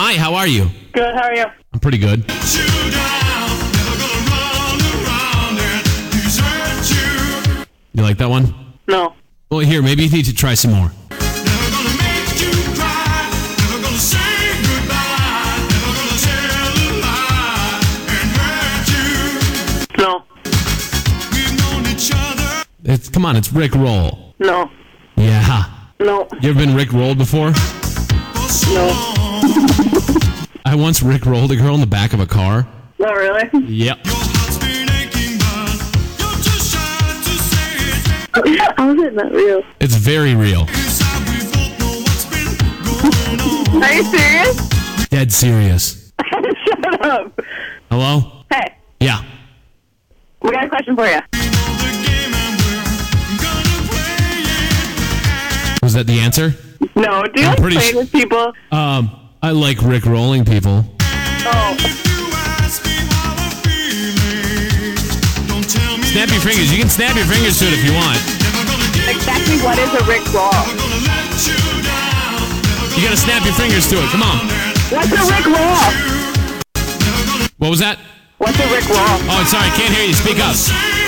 Hi, how are you? Good, how are you? I'm pretty good. You like that one? No. Well, here, maybe you need to try some more. No. Come on, it's Rick Roll. No. Yeah. No. You ever been Rick Rolled before? No. I once Rick Rolled a girl in the back of a car. Not really? Yep. How is it not real? It's very real. Are you serious? Dead serious. Shut up. Hello? Hey, Yeah. we got a question for you. Was that the answer? No, do you I'm like pretty playing with people? I like Rick rolling people. Oh. Snap your fingers. You can snap your fingers to it if you want. Exactly what is a Rick Roll? You gotta snap your fingers to it. Come on. What's a Rick Roll? What was that? What's a Rick Roll? Oh, sorry, I can't hear you. Speak up.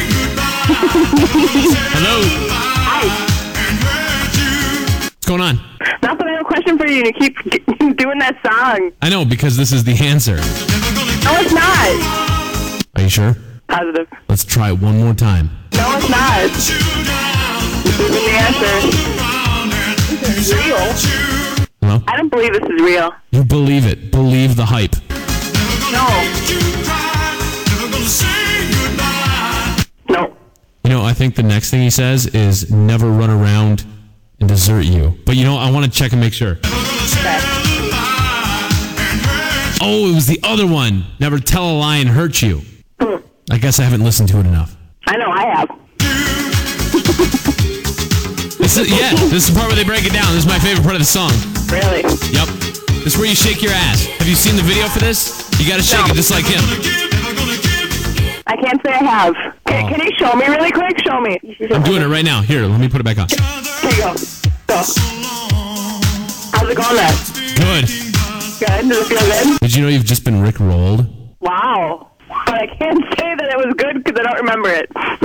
Hello? Hi. What's going on? Nothing, I have a question for you. You keep doing that song. I know, because this is the answer. No, it's not. Are you sure? Positive. Let's try it one more time. No, it's not. This isn't the answer. This is real. Hello? I don't believe this is real. You believe it. Believe the hype. No. No. You know, I think the next thing he says is never run around and desert you. But you know, I want to check and make sure. Okay. Oh, it was the other one. Never tell a lie and hurt you. I guess I haven't listened to it enough. I know, I have. This is the part where they break it down. This is my favorite part of the song. Really? Yep. This is where you shake your ass. Have you seen the video for this? You gotta shake it just like him. I can't say I have. Can you show me really quick? Show me. I'm doing it right now. Here, let me put it back on. Here you go. Go. How's it going then? Good. Good? Does it feel good? Did you know you've just been Rick rolled? Wow. But I can't say that it was good because I don't remember it.